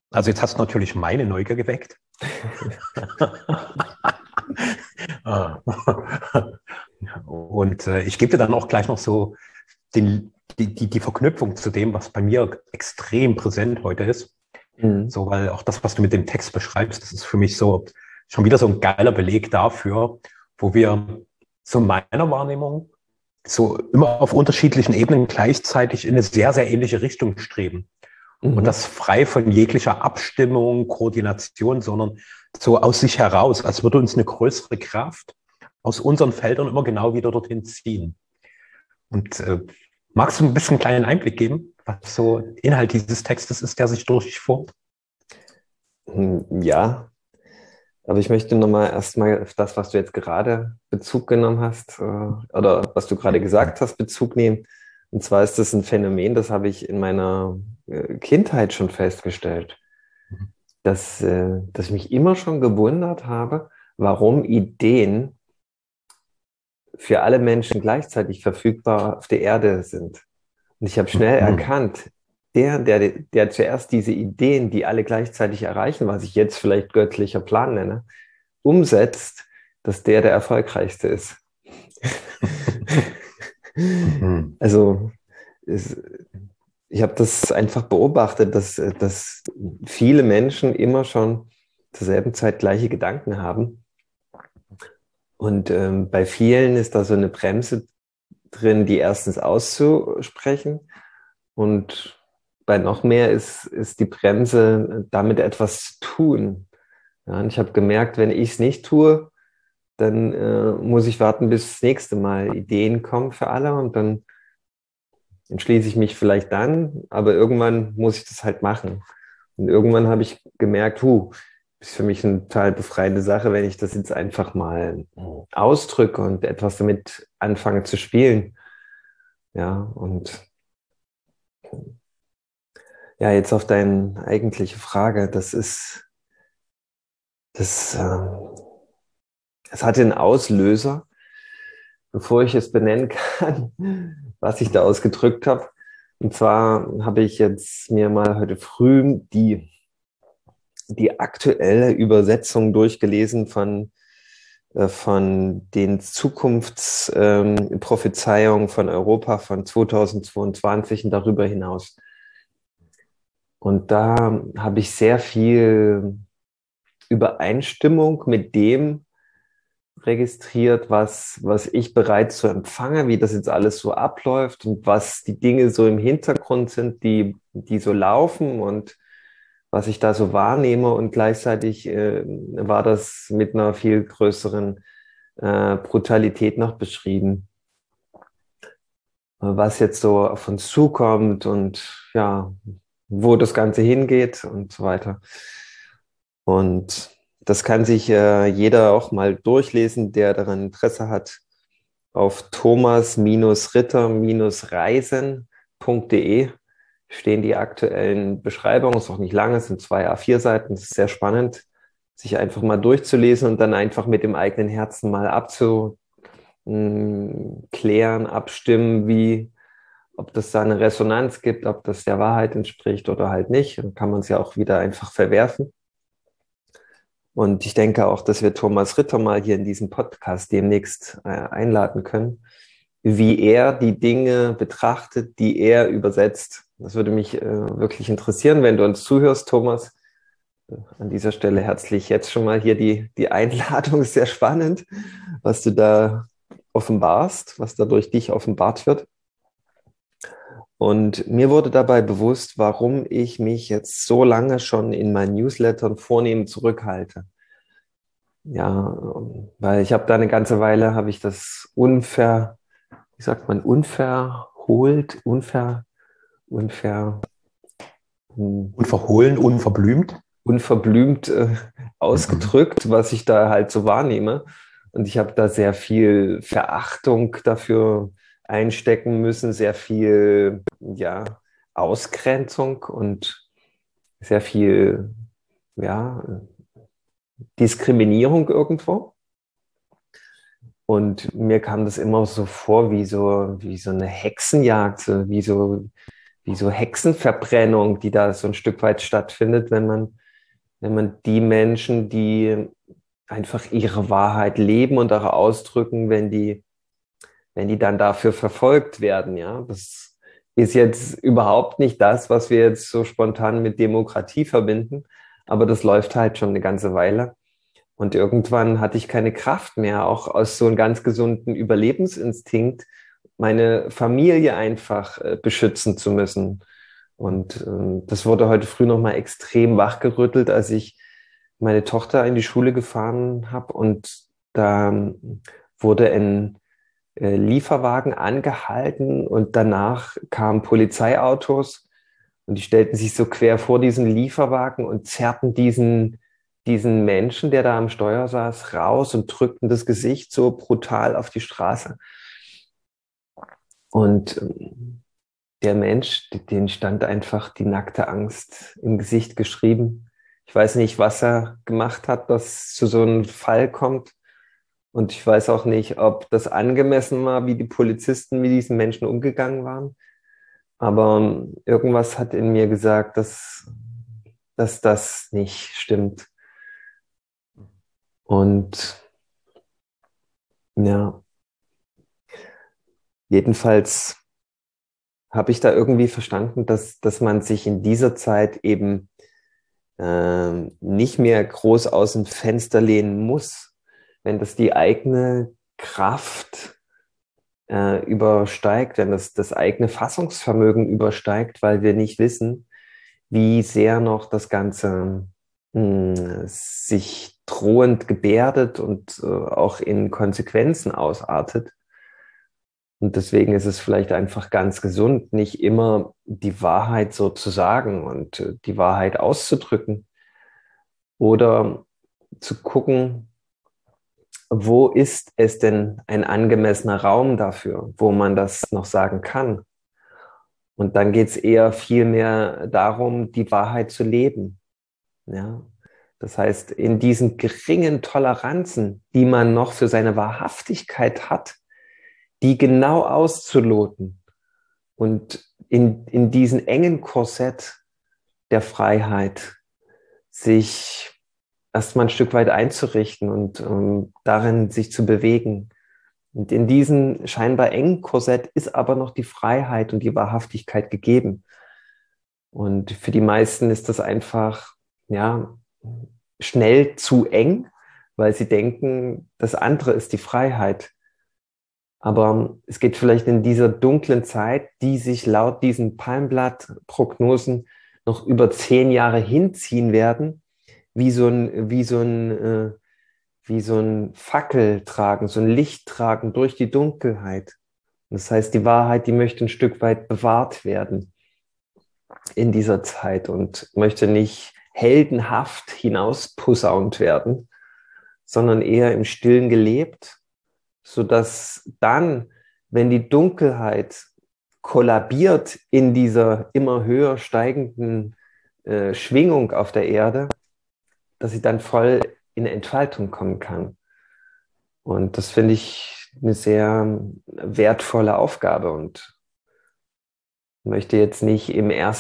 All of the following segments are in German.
Also jetzt hast du natürlich meine Neugier geweckt. Und ich gebe dir dann auch gleich noch so die Verknüpfung zu dem, was bei mir extrem präsent heute ist. Mhm. So, weil auch das, was du mit dem Text beschreibst, das ist für mich so schon wieder so ein geiler Beleg dafür, wo wir so meiner Wahrnehmung so immer auf unterschiedlichen Ebenen gleichzeitig in eine sehr, sehr ähnliche Richtung streben. Und Mhm. das frei von jeglicher Abstimmung, Koordination, sondern so aus sich heraus, als würde uns eine größere Kraft aus unseren Feldern immer genau wieder dorthin ziehen. Und magst du ein bisschen einen kleinen Einblick geben, was so Inhalt dieses Textes ist, der sich durchformt? Ja, aber ich möchte nochmal erstmal auf das, was du jetzt gerade Bezug genommen hast, oder was du gerade gesagt hast, Bezug nehmen. Und zwar ist das ein Phänomen, das habe ich in meiner Kindheit schon festgestellt, dass ich mich immer schon gewundert habe, warum Ideen für alle Menschen gleichzeitig verfügbar auf der Erde sind. Und ich habe schnell Mhm. erkannt, der zuerst diese Ideen, die alle gleichzeitig erreichen, was ich jetzt vielleicht göttlicher Plan nenne, umsetzt, dass der erfolgreichste ist. Mhm. Also es, ich habe das einfach beobachtet, dass viele Menschen immer schon zur selben Zeit gleiche Gedanken haben. Und bei vielen ist da so eine Bremse drin, die erstens auszusprechen. Und bei noch mehr ist die Bremse, damit etwas zu tun. Ja, und ich habe gemerkt, wenn ich es nicht tue, dann muss ich warten, bis das nächste Mal Ideen kommen für alle und dann entschließe ich mich vielleicht dann, aber irgendwann muss ich das halt machen. Und irgendwann habe ich gemerkt, ist für mich eine total befreiende Sache, wenn ich das jetzt einfach mal ausdrücke und etwas damit anfange zu spielen. Ja, und ja, jetzt auf deine eigentliche Frage, das, es hatte einen Auslöser, bevor ich es benennen kann, was ich da ausgedrückt habe. Und zwar habe ich jetzt mir mal heute früh die aktuelle Übersetzung durchgelesen von den Zukunftsprophezeiungen von Europa von 2022 und darüber hinaus. Und da habe ich sehr viel Übereinstimmung mit dem registriert, was ich bereits so empfange, wie das jetzt alles so abläuft und was die Dinge so im Hintergrund sind, die so laufen und was ich da so wahrnehme. Und gleichzeitig war das mit einer viel größeren Brutalität noch beschrieben, was jetzt so auf uns zukommt und ja, wo das Ganze hingeht und so weiter. Und das kann sich jeder auch mal durchlesen, der daran Interesse hat, auf thomas-ritter-reisen.de stehen die aktuellen Beschreibungen. Ist auch nicht lange, es sind 2 A4 Seiten. Es ist sehr spannend, sich einfach mal durchzulesen und dann einfach mit dem eigenen Herzen mal abzuklären, abstimmen, ob das da eine Resonanz gibt, ob das der Wahrheit entspricht oder halt nicht. Dann kann man es ja auch wieder einfach verwerfen. Und ich denke auch, dass wir Thomas Ritter mal hier in diesem Podcast demnächst einladen können, wie er die Dinge betrachtet, die er übersetzt. Das würde mich wirklich interessieren, wenn du uns zuhörst, Thomas. An dieser Stelle herzlich jetzt schon mal hier die Einladung. Ist sehr spannend, was du da offenbarst, was da durch dich offenbart wird. Und mir wurde dabei bewusst, warum ich mich jetzt so lange schon in meinen Newslettern vornehm zurückhalte. Ja, weil ich habe da eine ganze Weile, habe ich das wie sagt man, unverholt, unver, hm, Unverhohlen, unverblümt. unverblümt Mhm. ausgedrückt, was ich da halt so wahrnehme. Und ich habe da sehr viel Verachtung dafür einstecken müssen, sehr viel, ja, Ausgrenzung und sehr viel, ja, Diskriminierung irgendwo. Und mir kam das immer so vor wie so eine Hexenjagd, wie wie so Hexenverbrennung, die da so ein Stück weit stattfindet, wenn man die Menschen, die einfach ihre Wahrheit leben und auch ausdrücken, wenn die dann dafür verfolgt werden, ja. Das ist jetzt überhaupt nicht das, was wir jetzt so spontan mit Demokratie verbinden, aber das läuft halt schon eine ganze Weile. Und irgendwann hatte ich keine Kraft mehr, auch aus so einem ganz gesunden Überlebensinstinkt, meine Familie einfach beschützen zu müssen. Und das wurde heute früh nochmal extrem wachgerüttelt, als ich meine Tochter in die Schule gefahren habe und da wurde ein Lieferwagen angehalten und danach kamen Polizeiautos und die stellten sich so quer vor diesen Lieferwagen und zerrten diesen Menschen, der da am Steuer saß, raus und drückten das Gesicht so brutal auf die Straße. Und der Mensch, den stand einfach die nackte Angst im Gesicht geschrieben. Ich weiß nicht, was er gemacht hat, dass zu so einem Fall kommt. Und ich weiß auch nicht, ob das angemessen war, wie die Polizisten mit diesen Menschen umgegangen waren. Aber irgendwas hat in mir gesagt, dass das nicht stimmt. Und ja, jedenfalls habe ich da irgendwie verstanden, dass man sich in dieser Zeit eben nicht mehr groß aus dem Fenster lehnen muss, wenn das die eigene Kraft übersteigt, wenn das eigene Fassungsvermögen übersteigt, weil wir nicht wissen, wie sehr noch das Ganze sich drohend gebärdet und auch in Konsequenzen ausartet. Und deswegen ist es vielleicht einfach ganz gesund, nicht immer die Wahrheit so zu sagen und die Wahrheit auszudrücken oder zu gucken, wo ist es denn ein angemessener Raum dafür, wo man das noch sagen kann. Und dann geht es eher viel mehr darum, die Wahrheit zu leben. Ja? Das heißt, in diesen geringen Toleranzen, die man noch für seine Wahrhaftigkeit hat, die genau auszuloten und in diesen engen Korsett der Freiheit sich erstmal ein Stück weit einzurichten und darin sich zu bewegen. Und in diesem scheinbar engen Korsett ist aber noch die Freiheit und die Wahrhaftigkeit gegeben. Und für die meisten ist das einfach, ja, schnell zu eng, weil sie denken, das andere ist die Freiheit. Aber es geht vielleicht in dieser dunklen Zeit, die sich laut diesen Palmblatt-Prognosen noch über 10 Jahre hinziehen werden, wie so ein Fackel tragen, so ein Licht tragen durch die Dunkelheit. Das heißt, die Wahrheit, die möchte ein Stück weit bewahrt werden in dieser Zeit und möchte nicht heldenhaft hinausposaunt werden, sondern eher im Stillen gelebt, sodass dann, wenn die Dunkelheit kollabiert in dieser immer höher steigenden Schwingung auf der Erde, dass sie dann voll in Entfaltung kommen kann. Und das finde ich eine sehr wertvolle Aufgabe und möchte jetzt nicht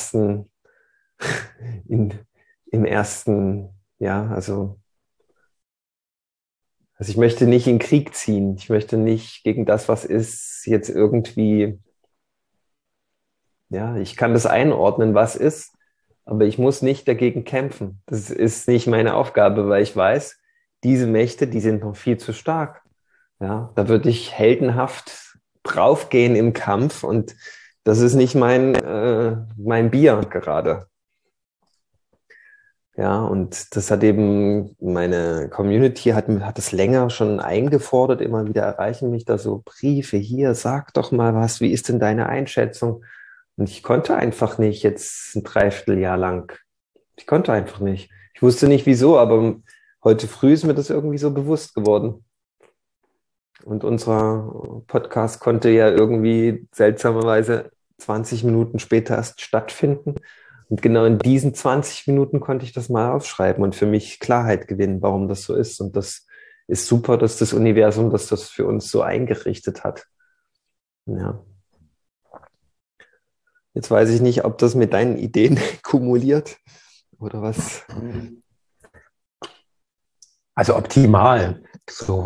also ich möchte nicht in Krieg ziehen. Ich möchte nicht gegen das, was ist, jetzt irgendwie, ja, ich kann das einordnen, was ist, aber ich muss nicht dagegen kämpfen. Das ist nicht meine Aufgabe, weil ich weiß, diese Mächte, die sind noch viel zu stark. Ja, da würde ich heldenhaft draufgehen im Kampf und das ist nicht mein Bier gerade. Ja, und das hat eben meine Community hat es länger schon eingefordert, immer wieder erreichen mich da so Briefe, hier, sag doch mal was, wie ist denn deine Einschätzung? Und ich konnte einfach nicht jetzt ein Dreivierteljahr lang. Ich konnte einfach nicht. Ich wusste nicht wieso, aber heute früh ist mir das irgendwie so bewusst geworden. Und unser Podcast konnte ja irgendwie seltsamerweise 20 Minuten später erst stattfinden. Und genau in diesen 20 Minuten konnte ich das mal aufschreiben und für mich Klarheit gewinnen, warum das so ist. Und das ist super, dass das Universum, dass das für uns so eingerichtet hat. Ja. Jetzt weiß ich nicht, ob das mit deinen Ideen kumuliert oder was. Also optimal, so,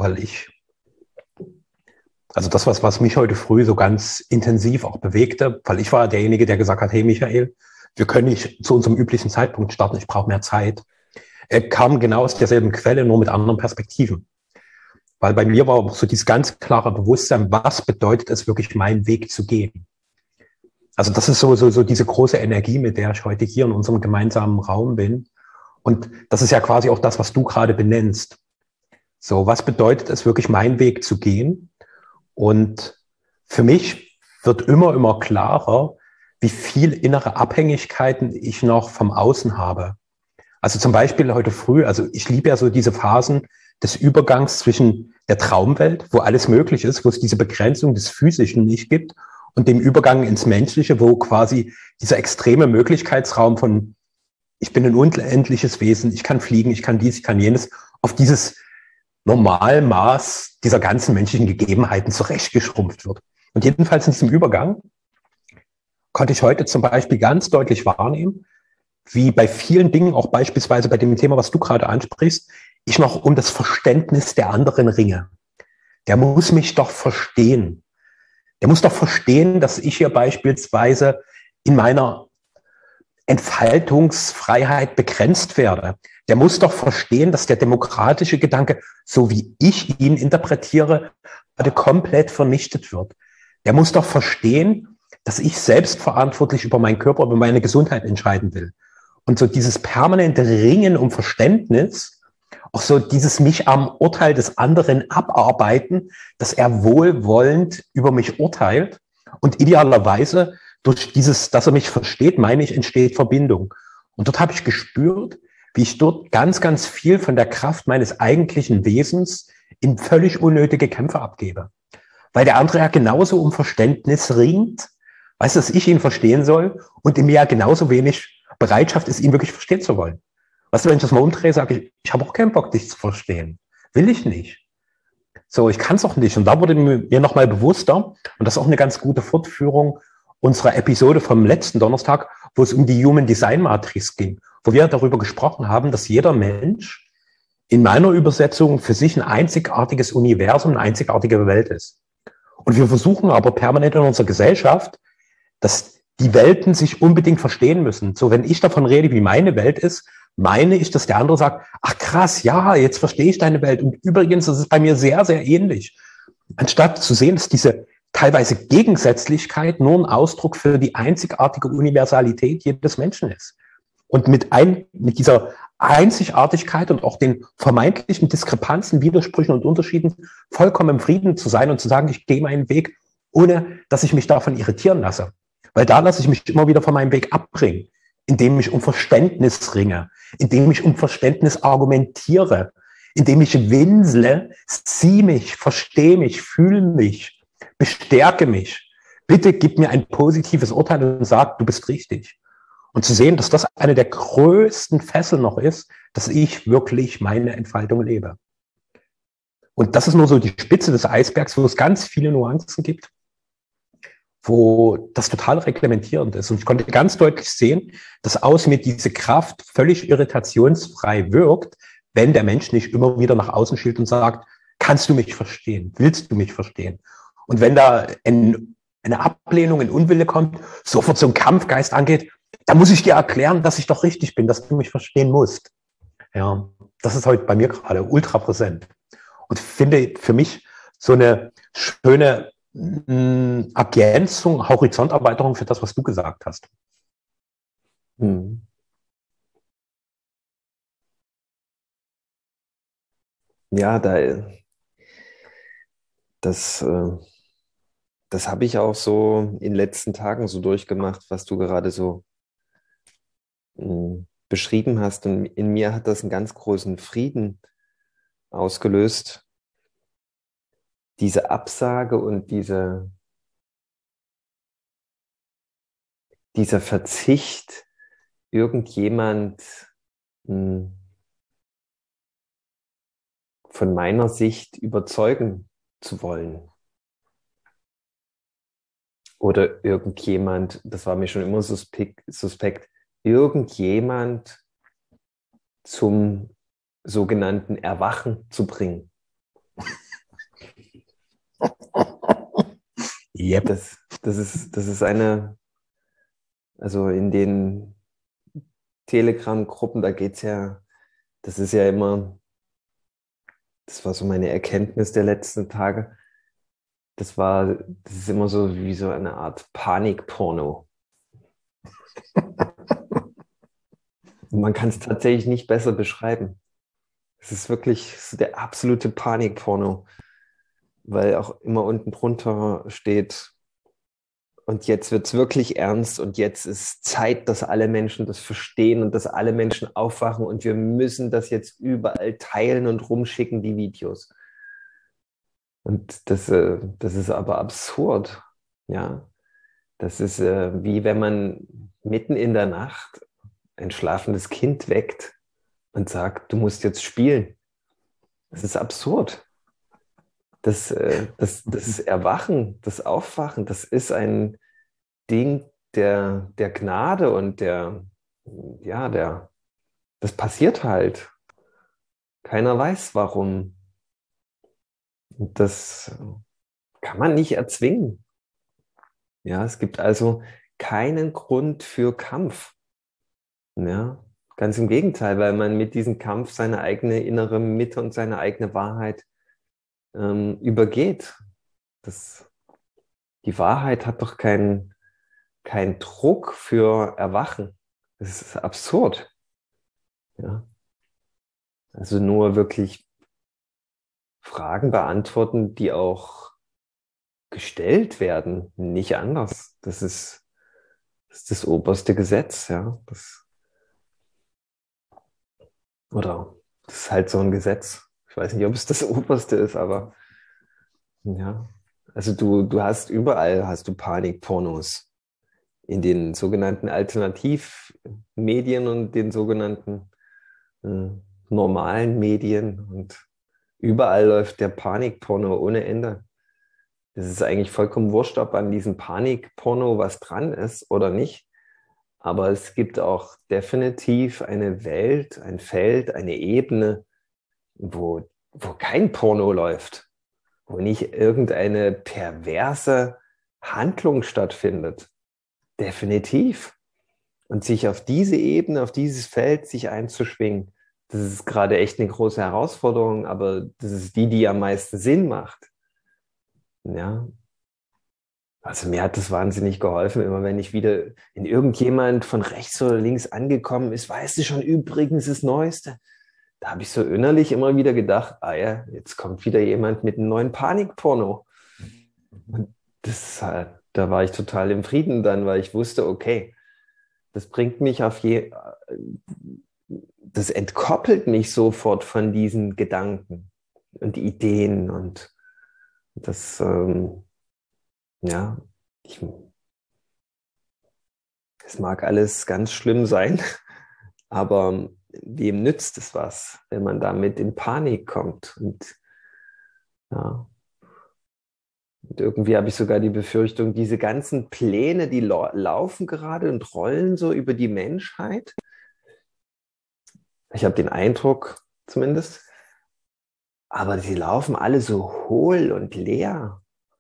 also das, was mich heute früh so ganz intensiv auch bewegte, weil ich war derjenige, der gesagt hat, hey Michael, wir können nicht zu unserem üblichen Zeitpunkt starten, ich brauche mehr Zeit. Er kam genau aus derselben Quelle, nur mit anderen Perspektiven. Weil bei mir war so dieses ganz klare Bewusstsein, was bedeutet es wirklich, meinen Weg zu gehen. Also das ist so diese große Energie, mit der ich heute hier in unserem gemeinsamen Raum bin. Und das ist ja quasi auch das, was du gerade benennst. So, was bedeutet es wirklich, meinen Weg zu gehen? Und für mich wird immer klarer, wie viel innere Abhängigkeiten ich noch vom Außen habe. Also zum Beispiel heute früh, also ich liebe ja so diese Phasen des Übergangs zwischen der Traumwelt, wo alles möglich ist, wo es diese Begrenzung des Physischen nicht gibt, und dem Übergang ins Menschliche, wo quasi dieser extreme Möglichkeitsraum von ich bin ein unendliches Wesen, ich kann fliegen, ich kann dies, ich kann jenes, auf dieses Normalmaß dieser ganzen menschlichen Gegebenheiten zurechtgeschrumpft wird. Und jedenfalls in diesem Übergang konnte ich heute zum Beispiel ganz deutlich wahrnehmen, wie bei vielen Dingen, auch beispielsweise bei dem Thema, was du gerade ansprichst, ich noch um das Verständnis der anderen ringe. Der muss mich doch verstehen. Der muss doch verstehen, dass ich hier beispielsweise in meiner Entfaltungsfreiheit begrenzt werde. Der muss doch verstehen, dass der demokratische Gedanke, so wie ich ihn interpretiere, gerade komplett vernichtet wird. Der muss doch verstehen, dass ich selbstverantwortlich über meinen Körper, über meine Gesundheit entscheiden will. Und so dieses permanente Ringen um Verständnis, auch so dieses mich am Urteil des anderen abarbeiten, dass er wohlwollend über mich urteilt und idealerweise durch dieses, dass er mich versteht, meine ich, entsteht Verbindung. Und dort habe ich gespürt, wie ich dort ganz viel von der Kraft meines eigentlichen Wesens in völlig unnötige Kämpfe abgebe. Weil der andere ja genauso um Verständnis ringt, weiß, dass ich ihn verstehen soll, und in mir ja genauso wenig Bereitschaft ist, ihn wirklich verstehen zu wollen. Weißt du, wenn ich das mal umdrehe, sage ich habe auch keinen Bock, dich zu verstehen. Will ich nicht. So, ich kann es auch nicht. Und da wurde mir nochmal bewusster, und das ist auch eine ganz gute Fortführung unserer Episode vom letzten Donnerstag, wo es um die Human Design Matrix ging, wo wir darüber gesprochen haben, dass jeder Mensch in meiner Übersetzung für sich ein einzigartiges Universum, eine einzigartige Welt ist. Und wir versuchen aber permanent in unserer Gesellschaft, dass die Welten sich unbedingt verstehen müssen. So, wenn ich davon rede, wie meine Welt ist, meine ich, dass der andere sagt, ach krass, ja, jetzt verstehe ich deine Welt. Und übrigens, das ist bei mir sehr ähnlich. Anstatt zu sehen, dass diese teilweise Gegensätzlichkeit nur ein Ausdruck für die einzigartige Universalität jedes Menschen ist. Und mit dieser Einzigartigkeit und auch den vermeintlichen Diskrepanzen, Widersprüchen und Unterschieden vollkommen im Frieden zu sein und zu sagen, ich gehe meinen Weg, ohne dass ich mich davon irritieren lasse. Weil da lasse ich mich immer wieder von meinem Weg abbringen, indem ich um Verständnis ringe, indem ich um Verständnis argumentiere, indem ich winsle, sieh mich, verstehe mich, fühle mich, bestärke mich. Bitte gib mir ein positives Urteil und sag, du bist richtig. Und zu sehen, dass das eine der größten Fesseln noch ist, dass ich wirklich meine Entfaltung lebe. Und das ist nur so die Spitze des Eisbergs, wo es ganz viele Nuancen gibt, wo das total reglementierend ist. Und ich konnte ganz deutlich sehen, dass aus mir diese Kraft völlig irritationsfrei wirkt, wenn der Mensch nicht immer wieder nach außen schielt und sagt, kannst du mich verstehen? Willst du mich verstehen? Und wenn da eine Ablehnung, ein Unwille kommt, sofort so ein Kampfgeist angeht, da muss ich dir erklären, dass ich doch richtig bin, dass du mich verstehen musst. Ja, das ist heute bei mir gerade ultra präsent. Und finde für mich so eine schöne Ergänzung, Horizonterweiterung für das, was du gesagt hast. Hm. Ja, das, das habe ich auch so in den letzten Tagen so durchgemacht, was du gerade so beschrieben hast. Und in mir hat das einen ganz großen Frieden ausgelöst. Diese Absage und dieser Verzicht, irgendjemand von meiner Sicht überzeugen zu wollen. Oder irgendjemand, das war mir schon immer suspekt, irgendjemand zum sogenannten Erwachen zu bringen. Yep. Das ist eine, also in den Telegram-Gruppen, da geht es ja, das ist ja immer, das war so meine Erkenntnis der letzten Tage, das ist immer so wie so eine Art Panikporno. Man kann es tatsächlich nicht besser beschreiben. Es ist wirklich der absolute Panikporno, weil auch immer unten drunter steht, und jetzt wird es wirklich ernst und jetzt ist Zeit, dass alle Menschen das verstehen und dass alle Menschen aufwachen und wir müssen das jetzt überall teilen und rumschicken, die Videos. Und das ist aber absurd, ja. Das ist wie wenn man mitten in der Nacht ein schlafendes Kind weckt und sagt, du musst jetzt spielen. Das ist absurd. Das Erwachen, das Aufwachen, das ist ein Ding der Gnade und das passiert halt. Keiner weiß warum. Und das kann man nicht erzwingen. Ja, es gibt also keinen Grund für Kampf. Ja, ganz im Gegenteil, weil man mit diesem Kampf seine eigene innere Mitte und seine eigene Wahrheit übergeht. Das, die Wahrheit hat doch keinen Druck für Erwachen. Das ist absurd. Ja. Also nur wirklich Fragen beantworten, die auch gestellt werden, nicht anders. Das ist das oberste Gesetz, ja. Oder das ist halt so ein Gesetz. Ich weiß nicht, ob es das oberste ist, aber ja. Also du hast überall hast du Panikpornos in den sogenannten Alternativmedien und den sogenannten äh, normalen Medien und überall läuft der Panikporno ohne Ende. Es ist eigentlich vollkommen wurscht, ob an diesem Panikporno was dran ist oder nicht. Aber es gibt auch definitiv eine Welt, ein Feld, eine Ebene, wo kein Porno läuft, wo nicht irgendeine perverse Handlung stattfindet. Definitiv. Und sich auf diese Ebene, auf dieses Feld sich einzuschwingen, das ist gerade echt eine große Herausforderung, aber das ist die, die am meisten Sinn macht. Ja, also mir hat das wahnsinnig geholfen, immer wenn ich wieder in irgendjemand von rechts oder links angekommen ist, weißt du schon übrigens das Neueste. Da habe ich so innerlich immer wieder gedacht, ah ja, jetzt kommt wieder jemand mit einem neuen Panikporno. Und da war ich total im Frieden dann, weil ich wusste, okay, das bringt mich das entkoppelt mich sofort von diesen Gedanken und Ideen und das, ja, ich, es mag alles ganz schlimm sein, aber wem nützt es was, wenn man damit in Panik kommt? Ja, und irgendwie habe ich sogar die Befürchtung, diese ganzen Pläne, die laufen gerade und rollen so über die Menschheit. Ich habe den Eindruck zumindest, aber sie laufen alle so hohl und leer.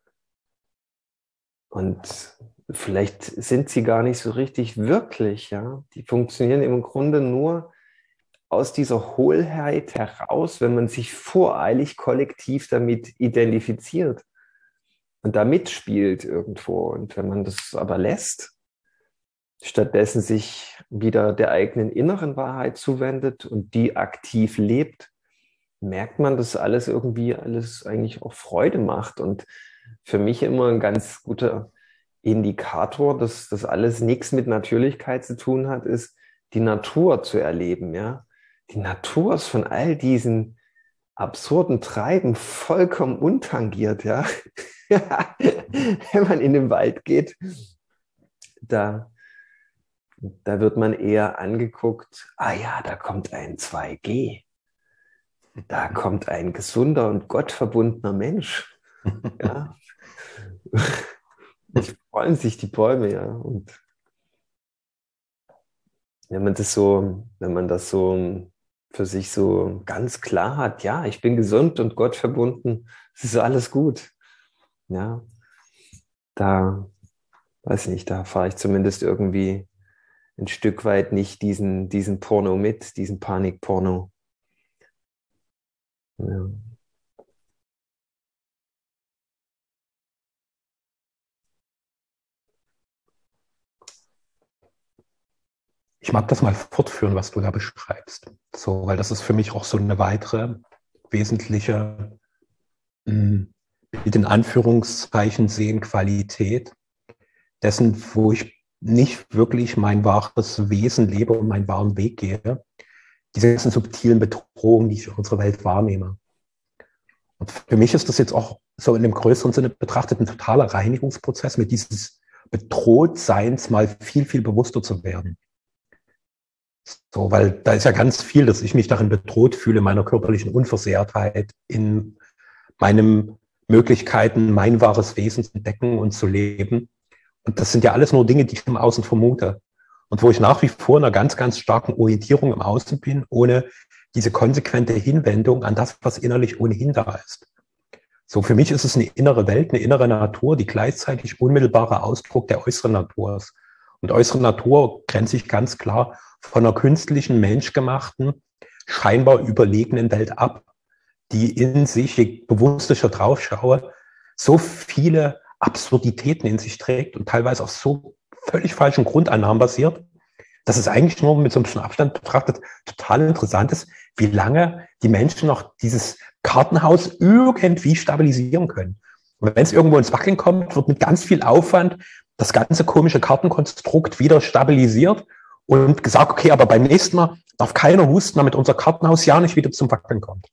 Und vielleicht sind sie gar nicht so richtig wirklich, ja. Die funktionieren im Grunde nur aus dieser Hohlheit heraus, wenn man sich voreilig kollektiv damit identifiziert und da mitspielt irgendwo. Und wenn man das aber lässt, stattdessen sich wieder der eigenen inneren Wahrheit zuwendet und die aktiv lebt, merkt man, dass alles eigentlich auch Freude macht. Und für mich immer ein ganz guter Indikator, dass das alles nichts mit Natürlichkeit zu tun hat, ist, die Natur zu erleben, ja. Die Natur ist von all diesen absurden Treiben vollkommen untangiert, ja. Wenn man in den Wald geht, da, da wird man eher angeguckt, ah ja, da kommt ein 2G, da kommt ein gesunder und gottverbundener Mensch. Ja. freuen sich die Bäume, ja. Und wenn man das so für sich so ganz klar hat, ja, ich bin gesund und Gott verbunden, es ist alles gut. Ja, da, weiß nicht, da fahre ich zumindest irgendwie ein Stück weit nicht diesen Porno mit, diesen Panikporno. Ja. Ich mag das mal fortführen, was du da beschreibst. So, weil das ist für mich auch so eine weitere wesentliche, mit den Anführungszeichen sehen, Qualität dessen, wo ich nicht wirklich mein wahres Wesen lebe und meinen wahren Weg gehe. Diese ganzen subtilen Bedrohungen, die ich in unserer Welt wahrnehme. Und für mich ist das jetzt auch so in dem größeren Sinne betrachtet ein totaler Reinigungsprozess, mit dieses Bedrohtseins mal viel, viel bewusster zu werden. So, weil da ist ja ganz viel, dass ich mich darin bedroht fühle, meiner körperlichen Unversehrtheit, in meinen Möglichkeiten, mein wahres Wesen zu entdecken und zu leben. Und das sind ja alles nur Dinge, die ich im Außen vermute. Und wo ich nach wie vor in einer ganz, ganz starken Orientierung im Außen bin, ohne diese konsequente Hinwendung an das, was innerlich ohnehin da ist. So, für mich ist es eine innere Welt, eine innere Natur, die gleichzeitig unmittelbarer Ausdruck der äußeren Natur ist. Und äußere Natur grenze ich ganz klar von einer künstlichen, menschgemachten, scheinbar überlegenen Welt ab, die in sich, je bewusster ich da drauf schaue, so viele Absurditäten in sich trägt und teilweise auf so völlig falschen Grundannahmen basiert, dass es eigentlich nur mit so ein bisschen Abstand betrachtet total interessant ist, wie lange die Menschen noch dieses Kartenhaus irgendwie stabilisieren können. Und wenn es irgendwo ins Wackeln kommt, wird mit ganz viel Aufwand das ganze komische Kartenkonstrukt wieder stabilisiert und gesagt, okay, aber beim nächsten Mal darf keiner husten, damit unser Kartenhaus ja nicht wieder zum Wackeln kommt.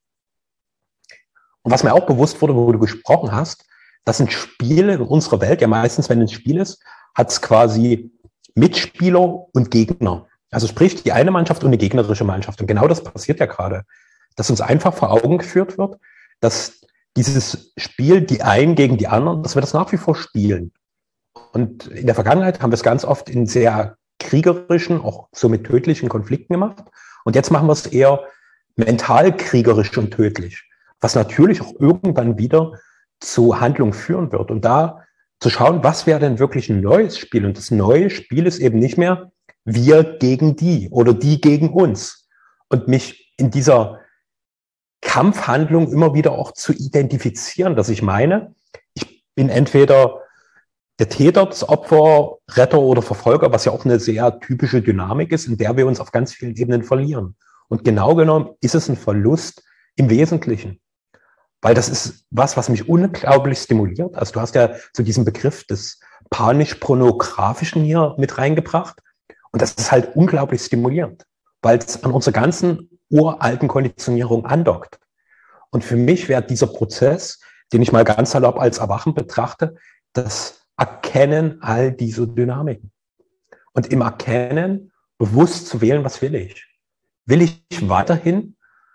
Und was mir auch bewusst wurde, wo du gesprochen hast, das sind Spiele in unserer Welt, ja meistens, wenn ein Spiel ist, hat es quasi Mitspieler und Gegner. Also sprich, die eine Mannschaft und eine gegnerische Mannschaft. Und genau das passiert ja gerade, dass uns einfach vor Augen geführt wird, dass dieses Spiel, die einen gegen die anderen, dass wir das nach wie vor spielen. Und in der Vergangenheit haben wir es ganz oft in sehr kriegerischen, auch so mit tödlichen Konflikten gemacht. Und jetzt machen wir es eher mental kriegerisch und tödlich, was natürlich auch irgendwann wieder zu Handlung führen wird. Und da zu schauen, was wäre denn wirklich ein neues Spiel? Und das neue Spiel ist eben nicht mehr wir gegen die oder die gegen uns. Und mich in dieser Kampfhandlung immer wieder auch zu identifizieren, dass ich meine, ich bin entweder der Täter, das Opfer, Retter oder Verfolger, was ja auch eine sehr typische Dynamik ist, in der wir uns auf ganz vielen Ebenen verlieren. Und genau genommen ist es ein Verlust im Wesentlichen. Weil das ist was mich unglaublich stimuliert. Also du hast ja zu diesem Begriff des panisch-pornografischen hier mit reingebracht. Und das ist halt unglaublich stimulierend, weil es an unserer ganzen uralten Konditionierung andockt. Und für mich wäre dieser Prozess, den ich mal ganz salopp als Erwachen betrachte, das Erkennen all dieser Dynamiken. Und im Erkennen bewusst zu wählen, was will ich? Will ich weiterhin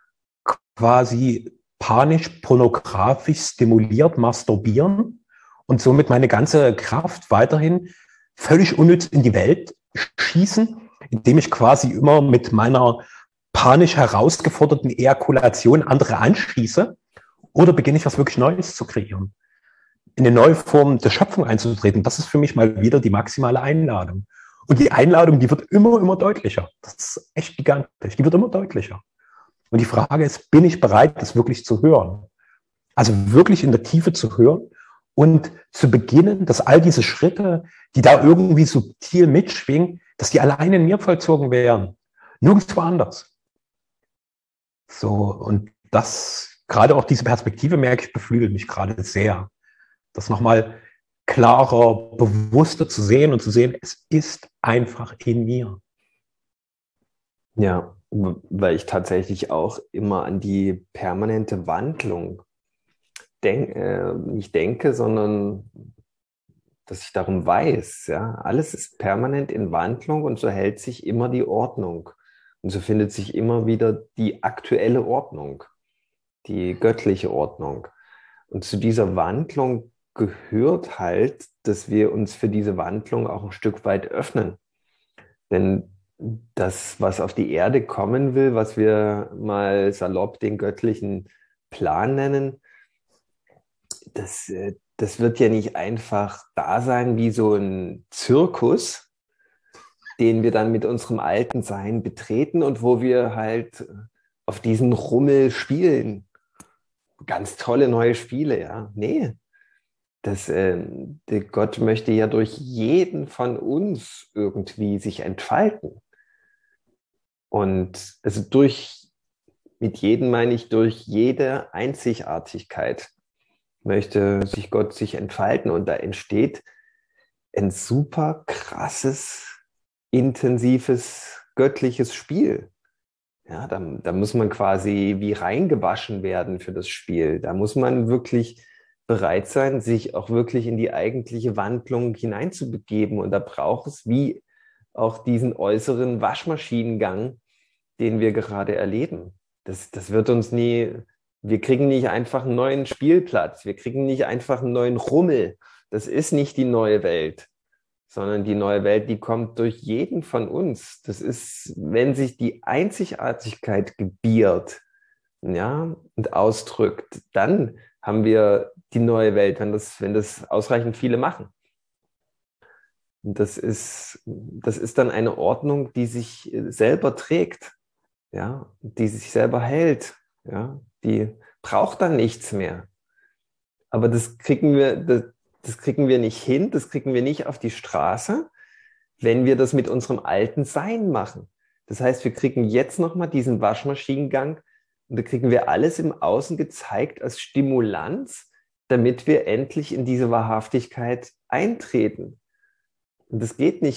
quasi panisch-pornografisch stimuliert masturbieren und somit meine ganze Kraft weiterhin völlig unnütz in die Welt schießen, indem ich quasi immer mit meiner panisch herausgeforderten Ejakulation andere anschieße? Oder beginne ich was wirklich Neues zu kreieren? In eine neue Form der Schöpfung einzutreten, das ist für mich mal wieder die maximale Einladung. Und die Einladung, die wird immer, immer deutlicher. Das ist echt gigantisch. Die wird immer deutlicher. Und die Frage ist, bin ich bereit, das wirklich zu hören? Also wirklich in der Tiefe zu hören und zu beginnen, dass all diese Schritte, die da irgendwie subtil mitschwingen, dass die alleine in mir vollzogen werden. Nirgendwo anders. So, und das, gerade auch diese Perspektive, merke ich, beflügelt mich gerade sehr. Das nochmal klarer, bewusster zu sehen und zu sehen, es ist einfach in mir. Ja, weil ich tatsächlich auch immer an die permanente Wandlung nicht denke, sondern dass ich darum weiß, ja, alles ist permanent in Wandlung und so hält sich immer die Ordnung. Und so findet sich immer wieder die aktuelle Ordnung, die göttliche Ordnung. Und zu dieser Wandlung gehört halt, dass wir uns für diese Wandlung auch ein Stück weit öffnen. Denn das, was auf die Erde kommen will, was wir mal salopp den göttlichen Plan nennen, das wird ja nicht einfach da sein wie so ein Zirkus, den wir dann mit unserem alten Sein betreten und wo wir halt auf diesen Rummel spielen. Ganz tolle neue Spiele, ja. Nee, der Gott möchte ja durch jeden von uns irgendwie sich entfalten. Und also mit jedem meine ich durch jede Einzigartigkeit möchte sich Gott sich entfalten. Und da entsteht ein super krasses, intensives, göttliches Spiel. Ja, da muss man quasi wie reingewaschen werden für das Spiel. Da muss man wirklich bereit sein, sich auch wirklich in die eigentliche Wandlung hineinzubegeben. Und da braucht es wie auch diesen äußeren Waschmaschinengang, den wir gerade erleben. Das wird uns nie, wir kriegen nicht einfach einen neuen Spielplatz, wir kriegen nicht einfach einen neuen Rummel. Das ist nicht die neue Welt, sondern die neue Welt, die kommt durch jeden von uns. Das ist, wenn sich die Einzigartigkeit gebiert, ja, und ausdrückt, dann haben wir die neue Welt, wenn das ausreichend viele machen. Und das ist dann eine Ordnung, die sich selber trägt, ja, die sich selber hält, ja, die braucht dann nichts mehr. Aber das kriegen wir nicht hin, das kriegen wir nicht auf die Straße, wenn wir das mit unserem alten Sein machen. Das heißt, wir kriegen jetzt nochmal diesen Waschmaschinengang und da kriegen wir alles im Außen gezeigt als Stimulanz, damit wir endlich in diese Wahrhaftigkeit eintreten. Und das geht nicht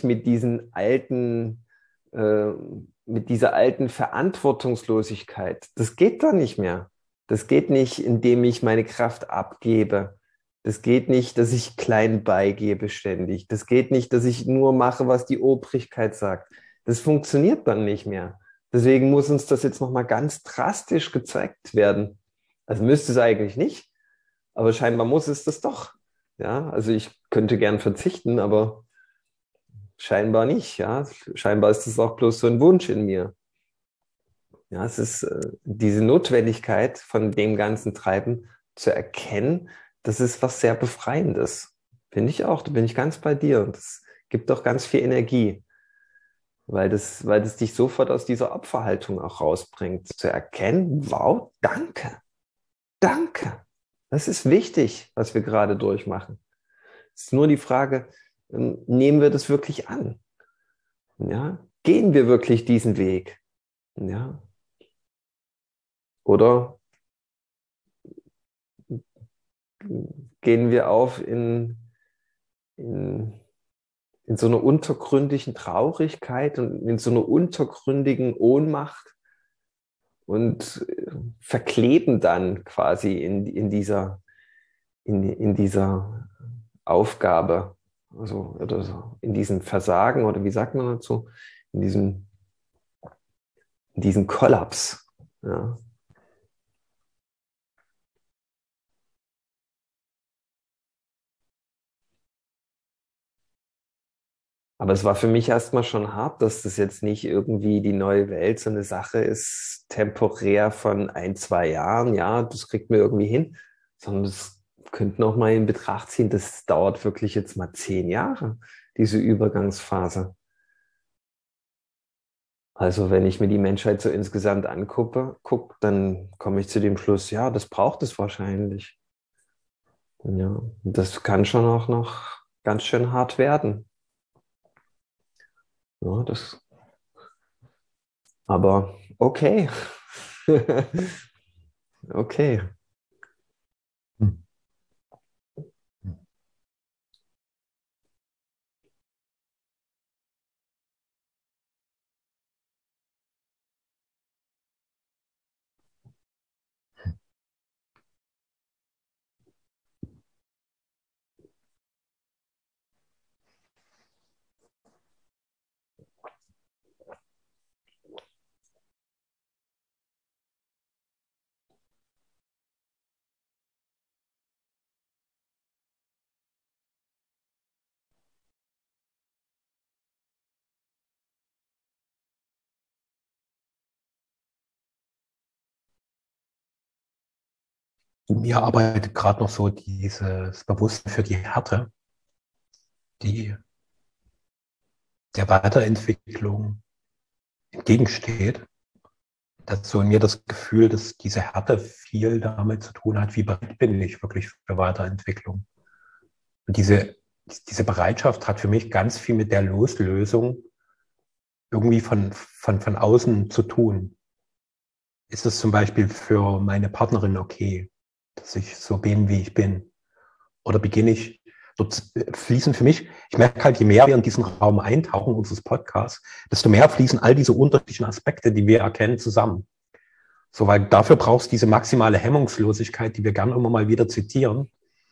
äh, mit dieser alten Verantwortungslosigkeit. Das geht da nicht mehr. Das geht nicht, indem ich meine Kraft abgebe. Das geht nicht, dass ich klein beigebe ständig. Das geht nicht, dass ich nur mache, was die Obrigkeit sagt. Das funktioniert dann nicht mehr. Deswegen muss uns das jetzt nochmal ganz drastisch gezeigt werden. Also müsste es eigentlich nicht, aber scheinbar muss es das doch. Ja, also ich könnte gern verzichten, aber scheinbar nicht, ja. Scheinbar ist es auch bloß so ein Wunsch in mir. Ja, es ist diese Notwendigkeit von dem ganzen Treiben zu erkennen, das ist was sehr Befreiendes. Finde ich auch, da bin ich ganz bei dir und das gibt auch ganz viel Energie, weil das dich sofort aus dieser Opferhaltung auch rausbringt, zu erkennen, wow, danke, danke. Das ist wichtig, was wir gerade durchmachen. Es ist nur die Frage, nehmen wir das wirklich an? Ja, gehen wir wirklich diesen Weg? Ja, oder gehen wir auf in, in so einer untergründigen Traurigkeit und in so einer untergründigen Ohnmacht und verkleben dann quasi in dieser Aufgabe, also oder so, in diesem Versagen oder wie sagt man dazu, in in diesem Kollaps. Ja. Aber es war für mich erstmal schon hart, dass das jetzt nicht irgendwie die neue Welt so eine Sache ist, temporär von ein, zwei Jahren, ja, das kriegt man irgendwie hin, sondern das könnten auch mal in Betracht ziehen, das dauert wirklich jetzt mal 10 Jahre, diese Übergangsphase. Also wenn ich mir die Menschheit so insgesamt dann komme ich zu dem Schluss, ja, das braucht es wahrscheinlich. Ja, und das kann schon auch noch ganz schön hart werden. Ja, aber okay. Okay. Mir arbeitet gerade noch so dieses Bewusstsein für die Härte, die der Weiterentwicklung entgegensteht. Dazu in mir das Gefühl, dass diese Härte viel damit zu tun hat, wie bereit bin ich wirklich für Weiterentwicklung. Und diese Bereitschaft hat für mich ganz viel mit der Loslösung irgendwie von außen zu tun. Ist es zum Beispiel für meine Partnerin okay, dass ich so bin, wie ich bin? Oder beginne ich, dort fließen für mich, ich merke halt, je mehr wir in diesen Raum eintauchen, unseres Podcasts, desto mehr fließen all diese unterschiedlichen Aspekte, die wir erkennen, zusammen. So, weil dafür brauchst du diese maximale Hemmungslosigkeit, die wir gerne immer mal wieder zitieren.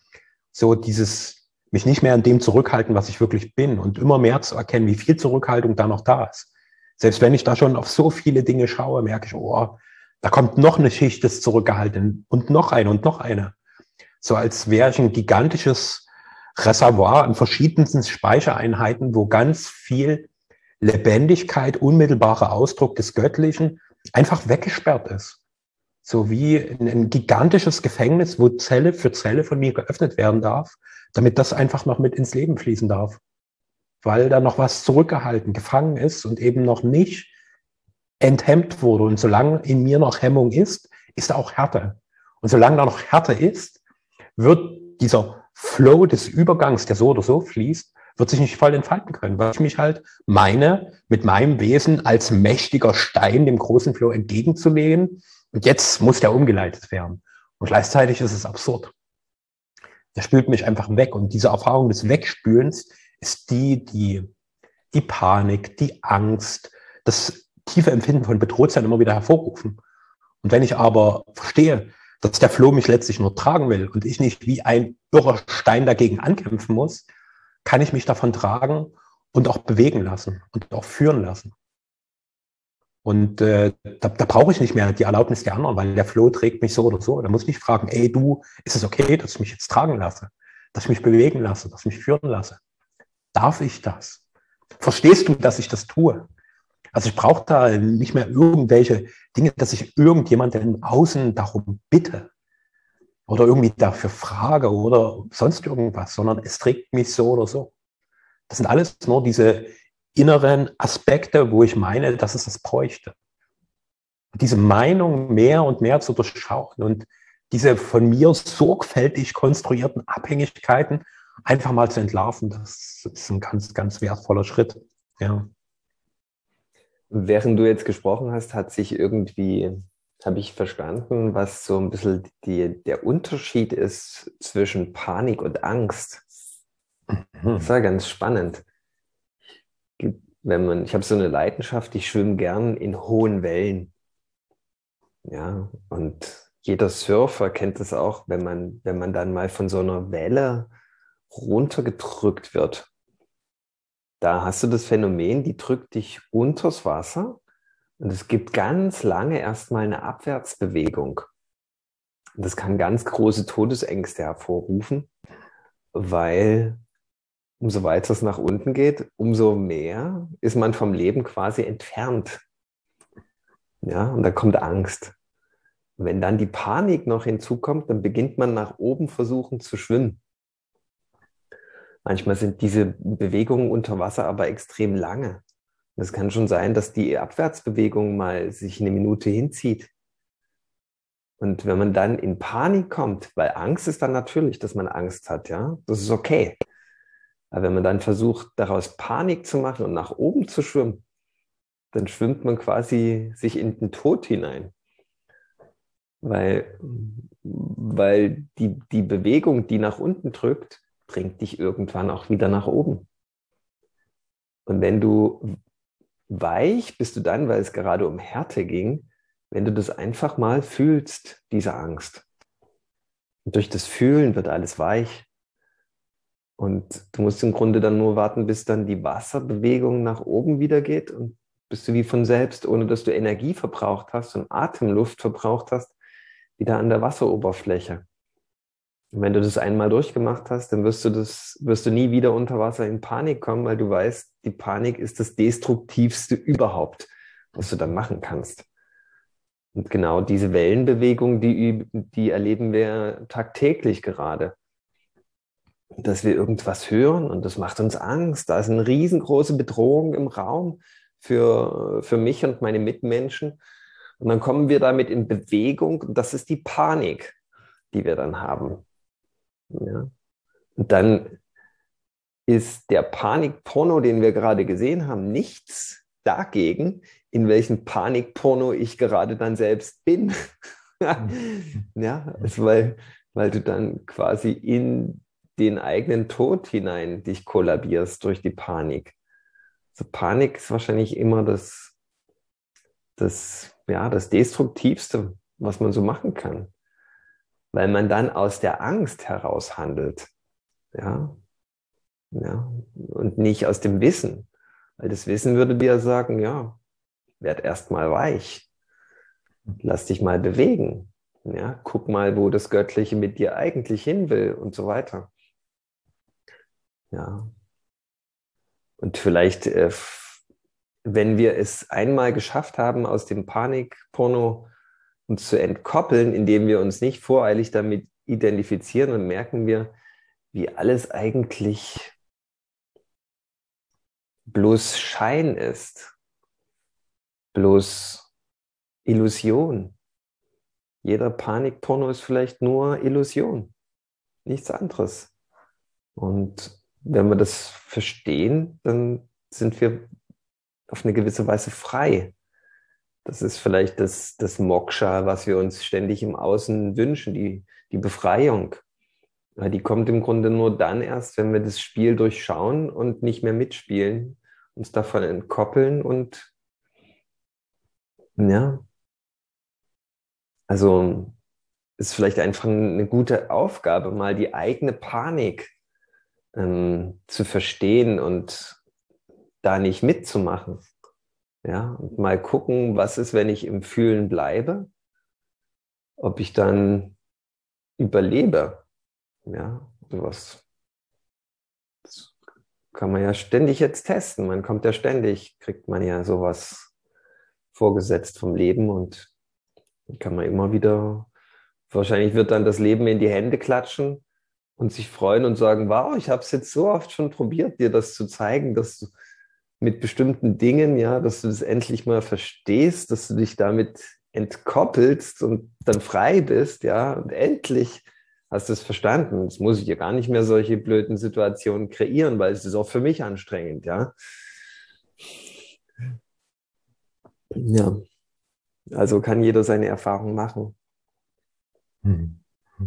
So dieses, mich nicht mehr an dem zurückhalten, was ich wirklich bin und immer mehr zu erkennen, wie viel Zurückhaltung da noch da ist. Selbst wenn ich da schon auf so viele Dinge schaue, merke ich, oh, da kommt noch eine Schicht des Zurückgehaltenen und noch eine und noch eine. So als wäre ich ein gigantisches Reservoir an verschiedensten Speichereinheiten, wo ganz viel Lebendigkeit, unmittelbarer Ausdruck des Göttlichen einfach weggesperrt ist. So wie ein gigantisches Gefängnis, wo Zelle für Zelle von mir geöffnet werden darf, damit das einfach noch mit ins Leben fließen darf. Weil da noch was zurückgehalten, gefangen ist und eben noch nicht enthemmt wurde. Und solange in mir noch Hemmung ist, ist da auch Härte. Und solange da noch Härte ist, wird dieser Flow des Übergangs, der so oder so fließt, wird sich nicht voll entfalten können, weil ich mich halt meine, mit meinem Wesen als mächtiger Stein dem großen Flow entgegenzulehnen. Und jetzt muss der umgeleitet werden. Und gleichzeitig ist es absurd. Der spült mich einfach weg. Und diese Erfahrung des Wegspülens ist die Panik, die Angst, das tiefe Empfinden von Bedrohtsein immer wieder hervorrufen. Und wenn ich aber verstehe, dass der Floh mich letztlich nur tragen will und ich nicht wie ein irrer Stein dagegen ankämpfen muss, kann ich mich davon tragen und auch bewegen lassen und auch führen lassen. Und da brauche ich nicht mehr die Erlaubnis der anderen, weil der Flow trägt mich so oder so. Da muss ich nicht fragen, ey du, ist es okay, dass ich mich jetzt tragen lasse, dass ich mich bewegen lasse, dass ich mich führen lasse? Darf ich das? Verstehst du, dass ich das tue? Also ich brauche da nicht mehr irgendwelche Dinge, dass ich irgendjemanden außen darum bitte oder irgendwie dafür frage oder sonst irgendwas, sondern es trägt mich so oder so. Das sind alles nur diese inneren Aspekte, wo ich meine, dass es das bräuchte. Diese Meinung mehr und mehr zu durchschauen und diese von mir sorgfältig konstruierten Abhängigkeiten einfach mal zu entlarven, das ist ein ganz, ganz wertvoller Schritt. Ja. Während du jetzt gesprochen hast, habe ich verstanden, was so ein bisschen der Unterschied ist zwischen Panik und Angst. Das war ganz spannend. Ich habe so eine Leidenschaft, ich schwimme gern in hohen Wellen. Ja, und jeder Surfer kennt das auch, wenn man dann mal von so einer Welle runtergedrückt wird. Da hast du das Phänomen, die drückt dich unters Wasser und es gibt ganz lange erstmal eine Abwärtsbewegung. Und das kann ganz große Todesängste hervorrufen, weil umso weiter es nach unten geht, umso mehr ist man vom Leben quasi entfernt. Ja, und da kommt Angst. Und wenn dann die Panik noch hinzukommt, dann beginnt man nach oben versuchen zu schwimmen. Manchmal sind diese Bewegungen unter Wasser aber extrem lange. Es kann schon sein, dass die Abwärtsbewegung mal sich eine Minute hinzieht. Und wenn man dann in Panik kommt, weil Angst ist dann natürlich, dass man Angst hat, ja, das ist okay. Aber wenn man dann versucht, daraus Panik zu machen und nach oben zu schwimmen, dann schwimmt man quasi sich in den Tod hinein. Weil die Bewegung, die nach unten drückt, bringt dich irgendwann auch wieder nach oben. Und wenn du weich bist du dann, weil es gerade um Härte ging, wenn du das einfach mal fühlst, diese Angst. Und durch das Fühlen wird alles weich. Und du musst im Grunde dann nur warten, bis dann die Wasserbewegung nach oben wieder geht und bist du wie von selbst, ohne dass du Energie verbraucht hast und Atemluft verbraucht hast, wieder an der Wasseroberfläche. Und wenn du das einmal durchgemacht hast, dann wirst du nie wieder unter Wasser in Panik kommen, weil du weißt, die Panik ist das Destruktivste überhaupt, was du dann machen kannst. Und genau diese Wellenbewegung, die erleben wir tagtäglich gerade. Dass wir irgendwas hören und das macht uns Angst. Da ist eine riesengroße Bedrohung im Raum für mich und meine Mitmenschen. Und dann kommen wir damit in Bewegung und das ist die Panik, die wir dann haben. Ja. Und dann ist der Panikporno, den wir gerade gesehen haben, nichts dagegen, in welchem Panikporno ich gerade dann selbst bin. Ja, also weil du dann quasi in den eigenen Tod hinein dich kollabierst durch die Panik. So Panik ist wahrscheinlich immer das Destruktivste, was man so machen kann. Weil man dann aus der Angst heraus handelt. Ja, ja, und nicht aus dem Wissen. Weil das Wissen würde dir sagen, ja, werd erst mal weich. Lass dich mal bewegen. Ja, guck mal, wo das Göttliche mit dir eigentlich hin will und so weiter. Ja. Und vielleicht, wenn wir es einmal geschafft haben, aus dem Panikporno uns zu entkoppeln, indem wir uns nicht voreilig damit identifizieren, dann merken wir, wie alles eigentlich bloß Schein ist, bloß Illusion. Jeder Panikporno ist vielleicht nur Illusion, nichts anderes. Und wenn wir das verstehen, dann sind wir auf eine gewisse Weise frei. Das ist vielleicht das Moksha, was wir uns ständig im Außen wünschen, die Befreiung. Die kommt im Grunde nur dann erst, wenn wir das Spiel durchschauen und nicht mehr mitspielen, uns davon entkoppeln und ja, also ist vielleicht einfach eine gute Aufgabe, mal die eigene Panik zu verstehen und da nicht mitzumachen. Ja, und mal gucken, was ist, wenn ich im Fühlen bleibe, ob ich dann überlebe. Ja, sowas. Das kann man ja ständig jetzt testen. Man kommt ja ständig, kriegt man ja sowas vorgesetzt vom Leben und dann kann man immer wieder, wahrscheinlich wird dann das Leben in die Hände klatschen und sich freuen und sagen, wow, ich habe es jetzt so oft schon probiert, dir das zu zeigen, dass du mit bestimmten Dingen, ja, dass du das endlich mal verstehst, dass du dich damit entkoppelst und dann frei bist, ja, und endlich hast du es verstanden. Jetzt muss ich ja gar nicht mehr solche blöden Situationen kreieren, weil es ist auch für mich anstrengend, ja. Ja, also kann jeder seine Erfahrung machen. Hm.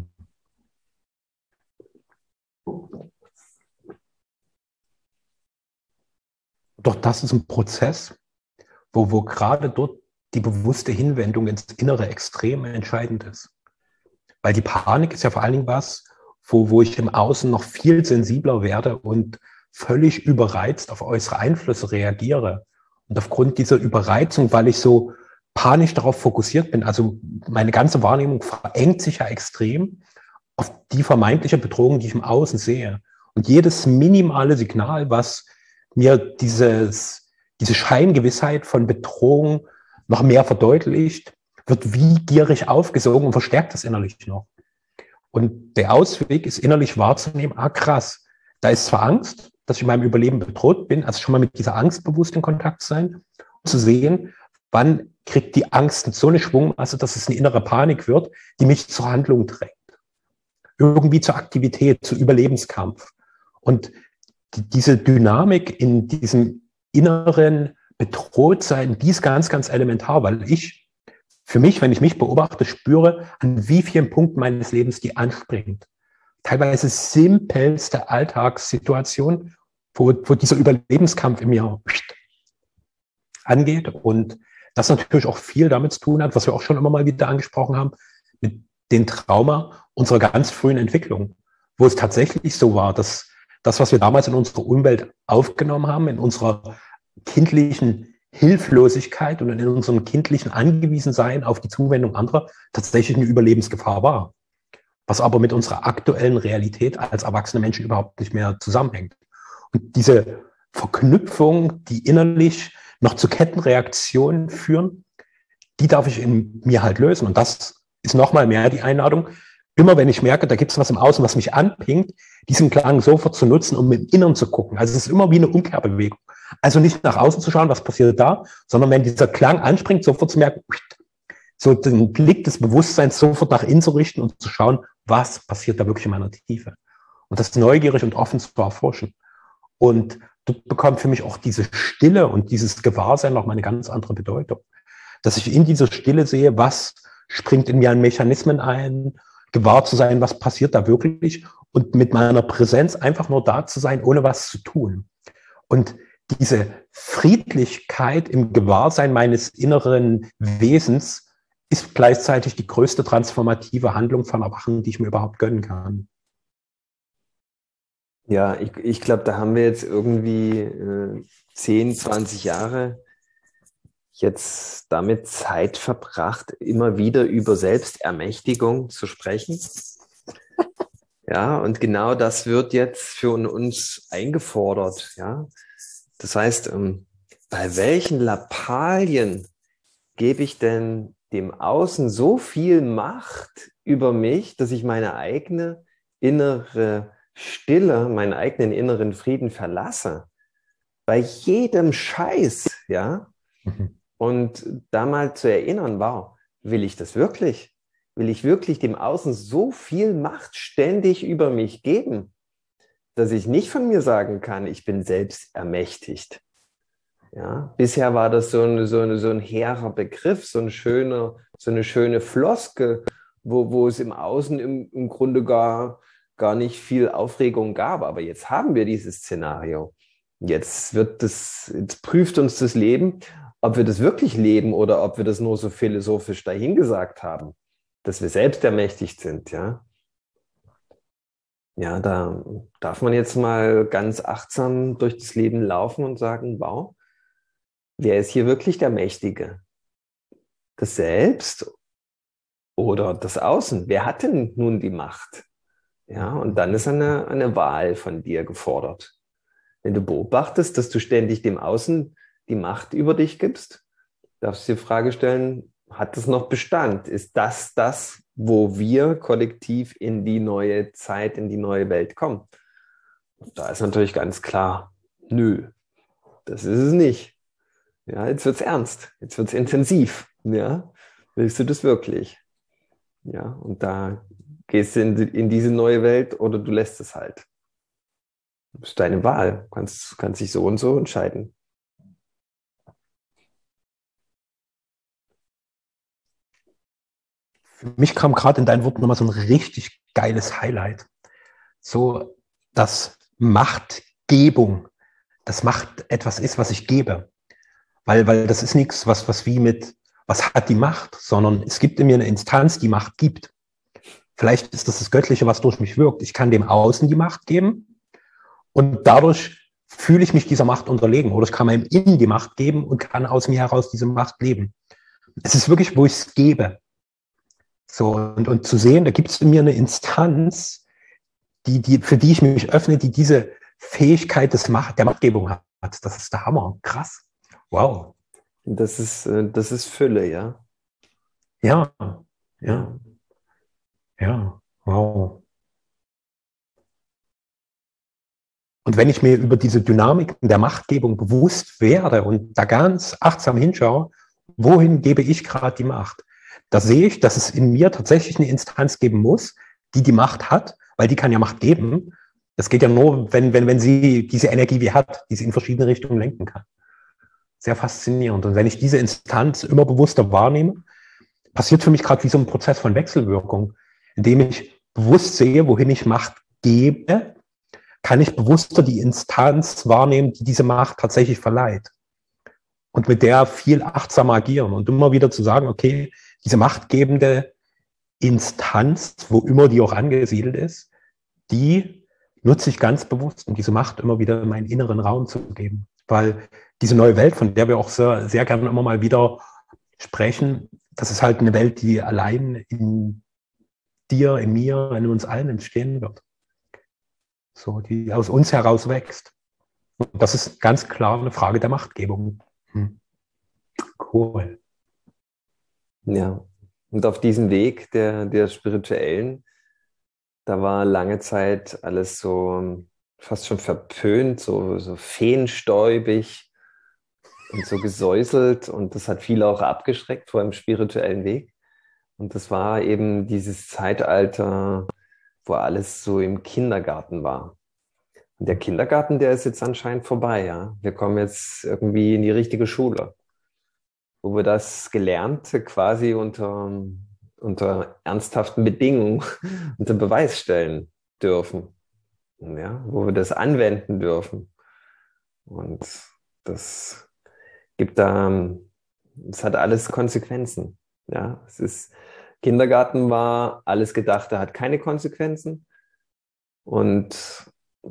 Doch das ist ein Prozess, wo gerade dort die bewusste Hinwendung ins innere Extrem entscheidend ist. Weil die Panik ist ja vor allen Dingen was, wo ich im Außen noch viel sensibler werde und völlig überreizt auf äußere Einflüsse reagiere. Und aufgrund dieser Überreizung, weil ich so panisch darauf fokussiert bin, also meine ganze Wahrnehmung verengt sich ja extrem auf die vermeintliche Bedrohung, die ich im Außen sehe. Und jedes minimale Signal, was mir diese Scheingewissheit von Bedrohung noch mehr verdeutlicht, wird wie gierig aufgesogen und verstärkt das innerlich noch. Und der Ausweg ist innerlich wahrzunehmen, krass, da ist zwar Angst, dass ich in meinem Überleben bedroht bin, also schon mal mit dieser Angst bewusst in Kontakt sein, und zu sehen, wann kriegt die Angst so eine Schwungmasse, dass es eine innere Panik wird, die mich zur Handlung drängt. Irgendwie zur Aktivität, zu Überlebenskampf. Und diese Dynamik in diesem inneren Bedrohtsein, die ist ganz, ganz elementar, weil für mich, wenn ich mich beobachte, spüre, an wie vielen Punkten meines Lebens die anspringt. Teilweise simpelste Alltagssituationen, wo dieser Überlebenskampf in mir angeht. Und das natürlich auch viel damit zu tun hat, was wir auch schon immer mal wieder angesprochen haben, mit dem Trauma unserer ganz frühen Entwicklung, wo es tatsächlich so war, dass das, was wir damals in unserer Umwelt aufgenommen haben, in unserer kindlichen Hilflosigkeit und in unserem kindlichen Angewiesensein auf die Zuwendung anderer tatsächlich eine Überlebensgefahr war. Was aber mit unserer aktuellen Realität als erwachsene Menschen überhaupt nicht mehr zusammenhängt. Und diese Verknüpfung, die innerlich noch zu Kettenreaktionen führen, die darf ich in mir halt lösen. Und das ist nochmal mehr die Einladung. Immer wenn ich merke, da gibt es was im Außen, was mich anpingt, diesen Klang sofort zu nutzen, um im Inneren zu gucken. Also es ist immer wie eine Umkehrbewegung. Also nicht nach außen zu schauen, was passiert da, sondern wenn dieser Klang anspringt, sofort zu merken, so den Blick des Bewusstseins sofort nach innen zu richten und zu schauen, was passiert da wirklich in meiner Tiefe. Und das neugierig und offen zu erforschen. Und dort bekommt für mich auch diese Stille und dieses Gewahrsein nochmal eine ganz andere Bedeutung. Dass ich in dieser Stille sehe, was springt in mir an Mechanismen ein, gewahr zu sein, was passiert da wirklich und mit meiner Präsenz einfach nur da zu sein, ohne was zu tun. Und diese Friedlichkeit im Gewahrsein meines inneren Wesens ist gleichzeitig die größte transformative Handlung von Erwachen, die ich mir überhaupt gönnen kann. Ja, ich glaube, da haben wir jetzt irgendwie 10, 20 Jahre jetzt damit Zeit verbracht, immer wieder über Selbstermächtigung zu sprechen. Ja, und genau das wird jetzt für uns eingefordert. Ja, das heißt, bei welchen Lappalien gebe ich denn dem Außen so viel Macht über mich, dass ich meine eigene innere Stille, meinen eigenen inneren Frieden verlasse? Bei jedem Scheiß, ja. Und da mal zu erinnern, wow, will ich das wirklich? Will ich wirklich dem Außen so viel Macht ständig über mich geben, dass ich nicht von mir sagen kann, ich bin selbst ermächtigt? Ja, bisher war das so ein hehrer Begriff, so eine schöne Floskel, wo es im Außen im Grunde gar nicht viel Aufregung gab. Aber jetzt haben wir dieses Szenario. Jetzt prüft uns das Leben, ob wir das wirklich leben oder ob wir das nur so philosophisch dahingesagt haben, dass wir selbst ermächtigt sind, ja. Ja, da darf man jetzt mal ganz achtsam durch das Leben laufen und sagen, wow, wer ist hier wirklich der Mächtige? Das Selbst oder das Außen? Wer hat denn nun die Macht? Ja, und dann ist eine Wahl von dir gefordert. Wenn du beobachtest, dass du ständig dem Außen die Macht über dich gibst, darfst du dir die Frage stellen, hat das noch Bestand? Ist das, wo wir kollektiv in die neue Zeit, in die neue Welt kommen? Und da ist natürlich ganz klar, nö, das ist es nicht. Ja, jetzt wird es ernst, jetzt wird es intensiv. Ja, willst du das wirklich? Ja, und da gehst du in diese neue Welt oder du lässt es halt. Das ist deine Wahl. Du kannst dich so und so entscheiden. Für mich kam gerade in deinen Worten nochmal so ein richtig geiles Highlight. So, dass Machtgebung, das Macht etwas ist, was ich gebe. Weil das ist nichts, was wie mit, was hat die Macht, sondern es gibt in mir eine Instanz, die Macht gibt. Vielleicht ist das Göttliche, was durch mich wirkt. Ich kann dem Außen die Macht geben und dadurch fühle ich mich dieser Macht unterlegen. Oder ich kann meinem Innen die Macht geben und kann aus mir heraus diese Macht leben. Es ist wirklich, wo ich es gebe. So, und zu sehen, da gibt es in mir eine Instanz, für die ich mich öffne, die diese Fähigkeit der Machtgebung hat. Das ist der Hammer. Krass. Wow. Das ist Fülle, ja. Ja, ja, ja, wow. Und wenn ich mir über diese Dynamiken der Machtgebung bewusst werde und da ganz achtsam hinschaue, wohin gebe ich gerade die Macht? Da sehe ich, dass es in mir tatsächlich eine Instanz geben muss, die Macht hat, weil die kann ja Macht geben. Das geht ja nur, wenn sie diese Energie wie hat, die sie in verschiedene Richtungen lenken kann. Sehr faszinierend. Und wenn ich diese Instanz immer bewusster wahrnehme, passiert für mich gerade wie so ein Prozess von Wechselwirkung, in dem ich bewusst sehe, wohin ich Macht gebe, kann ich bewusster die Instanz wahrnehmen, die diese Macht tatsächlich verleiht. Und mit der viel achtsamer agieren und immer wieder zu sagen, okay, diese machtgebende Instanz, wo immer die auch angesiedelt ist, die nutze ich ganz bewusst, um diese Macht immer wieder in meinen inneren Raum zu geben. Weil diese neue Welt, von der wir auch sehr, sehr gerne immer mal wieder sprechen, das ist halt eine Welt, die allein in dir, in mir, in uns allen entstehen wird. So, die aus uns heraus wächst. Und das ist ganz klar eine Frage der Machtgebung. Cool. Ja. Und auf diesem Weg der spirituellen, da war lange Zeit alles so fast schon verpönt, so feenstäubig und so gesäuselt. Und das hat viele auch abgeschreckt vor dem spirituellen Weg. Und das war eben dieses Zeitalter, wo alles so im Kindergarten war. Und der Kindergarten, der ist jetzt anscheinend vorbei, ja. Wir kommen jetzt irgendwie in die richtige Schule, wo wir das Gelernte quasi unter ernsthaften Bedingungen unter Beweis stellen dürfen. Ja, wo wir das anwenden dürfen. Und das gibt da, es hat alles Konsequenzen. Ja, es ist, Kindergarten war alles Gedachte, hat keine Konsequenzen. Und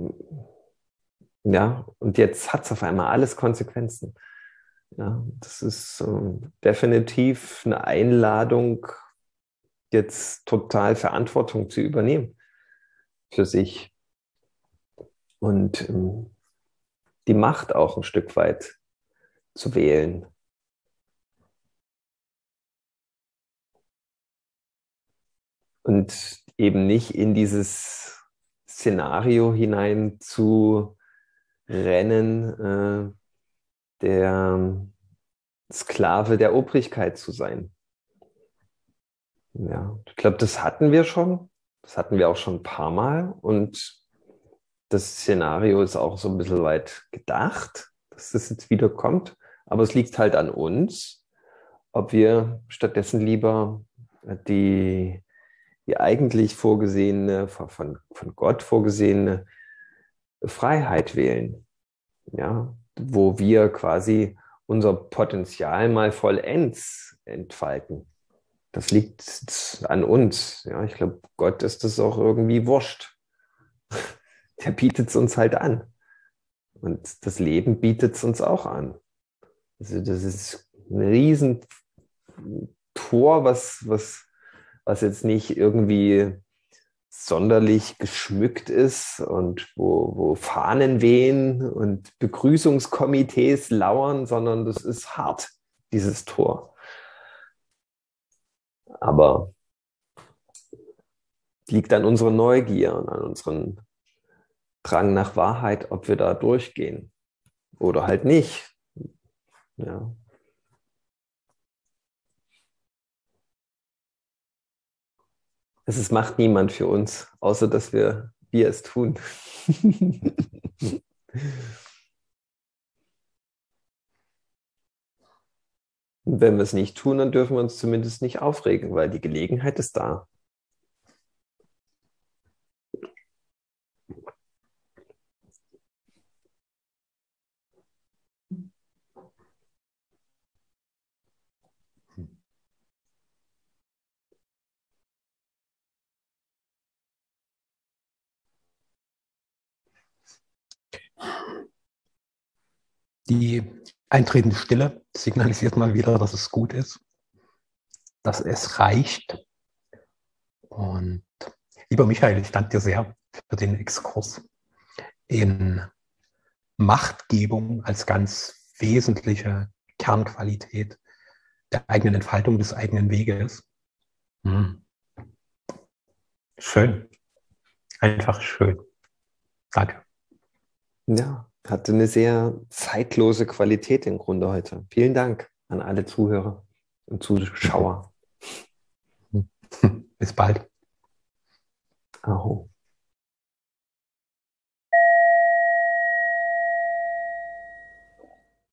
ja, und jetzt hat es auf einmal alles Konsequenzen. Ja, das ist definitiv eine Einladung, jetzt total Verantwortung zu übernehmen für sich und die Macht auch ein Stück weit zu wählen. Und eben nicht in dieses Szenario hinein zu rennen, der Sklave der Obrigkeit zu sein. Ja, ich glaube, das hatten wir schon. Das hatten wir auch schon ein paar Mal. Und das Szenario ist auch so ein bisschen weit gedacht, dass das jetzt wieder kommt. Aber es liegt halt an uns, ob wir stattdessen lieber die eigentlich vorgesehene, von Gott vorgesehene Freiheit wählen. Ja, wo wir quasi unser Potenzial mal vollends entfalten. Das liegt an uns. Ja, ich glaube, Gott ist das auch irgendwie wurscht. Der bietet es uns halt an. Und das Leben bietet es uns auch an. Also das ist ein Riesentor, was jetzt nicht irgendwie sonderlich geschmückt ist und wo Fahnen wehen und Begrüßungskomitees lauern, sondern das ist hart, dieses Tor. Aber liegt an unserer Neugier und an unserem Drang nach Wahrheit, ob wir da durchgehen oder halt nicht. Ja. Es macht niemand für uns, außer dass wir es tun. Und wenn wir es nicht tun, dann dürfen wir uns zumindest nicht aufregen, weil die Gelegenheit ist da. Die eintretende Stille signalisiert mal wieder, dass es gut ist, dass es reicht. Und lieber Michael, ich danke dir sehr für den Exkurs in Machtgebung als ganz wesentliche Kernqualität der eigenen Entfaltung des eigenen Weges. Schön. Einfach schön. Danke. Ja, hatte eine sehr zeitlose Qualität im Grunde heute. Vielen Dank an alle Zuhörer und Zuschauer. Bis bald. Aho.